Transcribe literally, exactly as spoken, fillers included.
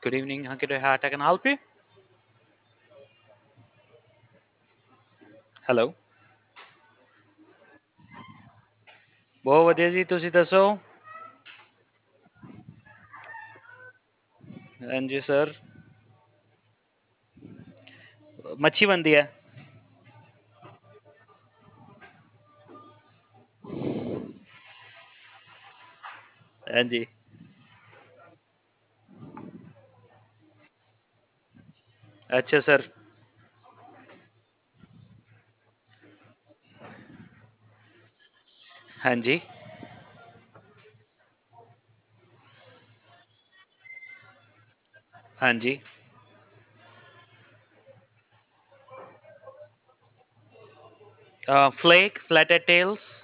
Good evening, Ankit. How I can help you? Hello. ਬਹੁਤ ਵਧੀਆ ਜੀ ਤੁਸੀਂ ਦੱਸੋ? ਹਾਂਜੀ ਸਰ। ਮੱਛੀ ਬਣਦੀ ਹੈ। ਹਾਂਜੀ। ਅੱਛਾ ਸਰ। ਹਾਂਜੀ। ਹਾਂਜੀ। ਫਲੇਕ ਫਲੈਟਡ ਟੇਲਸ।